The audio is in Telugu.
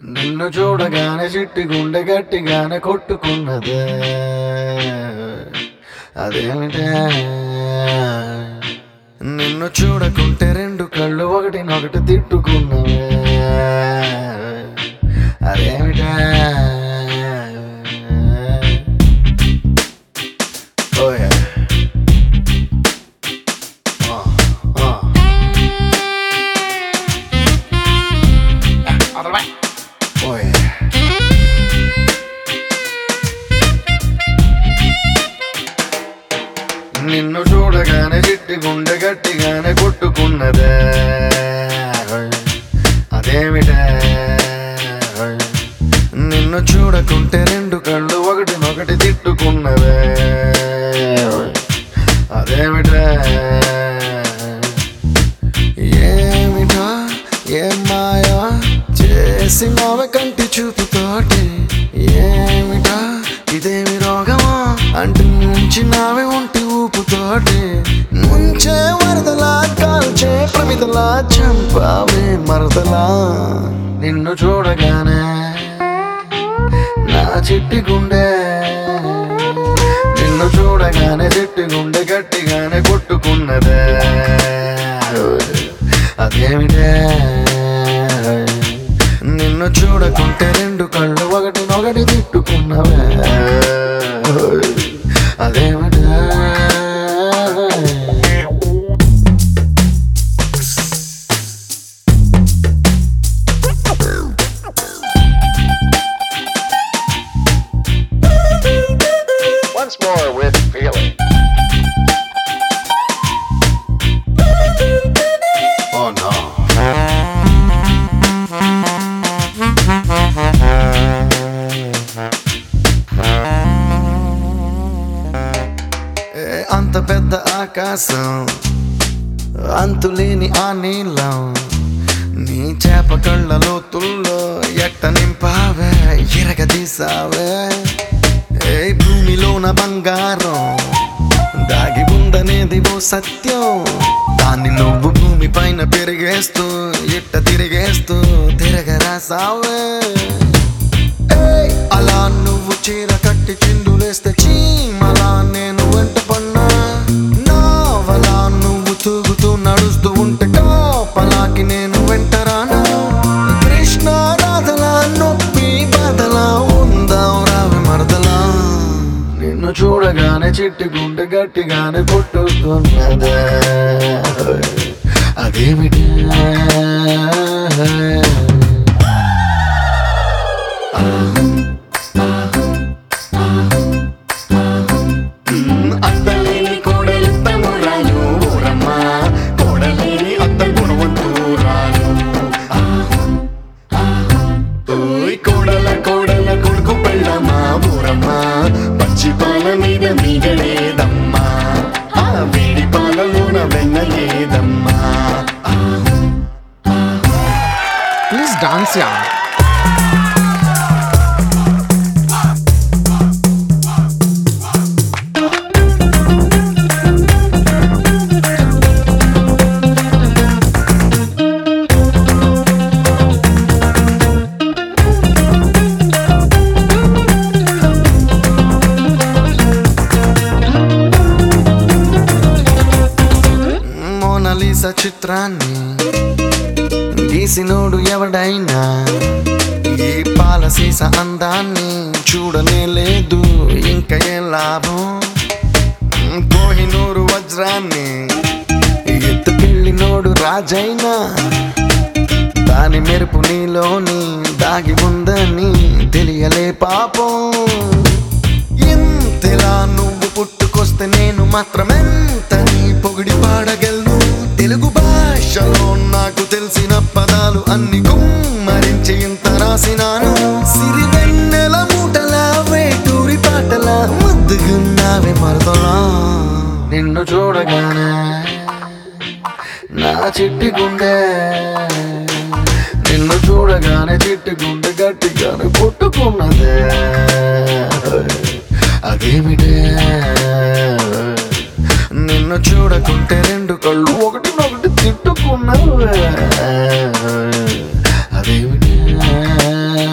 నిన్ను చూడగానే చిట్టి గుండె గట్టిగానే కొట్టుకున్నదే అదేమిటే నిన్ను చూడకుంటే రెండు కళ్ళు ఒకటినొకటి తిట్టుకున్నవే అదేమిటే ఓయే నిన్ను చూడగానే చిట్టి గుండె గట్టిగానే కొట్టుకున్నదే అదేమిటే నిన్ను చూడకుంటే రెండు కళ్ళు ఒకటినొకటి తిట్టుకున్నదే అదేమిటే ఏమిటా ఏం మాయా చేసి మావ కంటి చూపుతోటి ఏమిటా ఇదేమి రోగమా అంటూ ముంచినావే ఒంటి ఊపుతోటి ముంచే వరదలా కాల్చే ప్రమిదలా చంపావే మరదలా నిన్ను చూడగానే నా చిట్టి గుండె నిన్ను చూడగానే చిట్టి గుండె గట్టిగానే కొట్టుకున్నదే అదేమిటే నిన్ను చూడకుంటే రెండు కళ్ళు ఒకటినొకటి తిట్టుకున్నవే అదేమిటే Once more with feeling. Oh no. అంత పెద్ద ఆకాశం అంతులేని ఆ నీళ్ళం నీ చేప కళ్ళ లోతుల్లో ఎట్ట నింపావే ఎరగదీసావే ఏ భూమిలోన బంగారం దాగి ఉందనేది ఓ సత్యం దాన్ని నువ్వు భూమి పైన పెరిగేస్తూ ఇట్ట తిరిగేస్తూ తిరగరాసావే అలా నువ్వు చీర కట్టి చిందులేస్తే చీమలా నేను వెంట పన్నా నావలా నువ్వు తూగుతూ నడుస్తూ ఉంటే కాపలాకి నేను వెంటరానా కృష్ణ రాధలా నొప్పి బాధలా ఉందాం రావే మరదలా నిన్ను చూడగానే చిట్టి గుండె గట్టిగానే కొట్టుకున్నదే అదేమిటి అత్తలేని కోడలు తమ్మురాలు ఊరమ్మ కోడలేని అత్త గుణవంతురాలు ఓయ్ కోడల కోడల కొడుకు పెళ్ళమ్మా ఊరమ్మ పచ్చి పాల మీద మీగలేదమ్మా ఆ వేడి పాలలోన వెన్నలేదమ్మా Please dance, yeah. మోనాలిసా చిత్రాన్ని గీసినోడు ఎవడైనా ఈ పాలసీస అందాన్ని చూడనే లేదు ఇంకా ఏం లాభం కోహినూరు వజ్రాన్ని ఎత్తుకెళ్ళినోడు రాజైనా దాని మెరుపు నీలోని దాగి ఉందని తెలియలే పాపం ఇంతలా నువ్వు పుట్టుకొస్తే నేను మాత్రమెంత నీ పొగిడి పాడగలను తెలుగు భాషలో నాకు తెలిసిన పదాలు అన్ని కుమ్మరించి ఇంత రాసినాను సిరివెన్నెల మూటలా వేటూరి పాటలా ముద్దుగున్నావే మరదలా నిన్ను చూడగానే నా చిట్టి గుండె నిన్ను చూడగానే చిట్టి గుండె గట్టిగానే కొట్టుకున్నదే అదేమిటే నిన్ను చూడకుంటే రెండు కళ్ళు ఒకటినొకటి తిట్టుకున్నావే అదేమిటే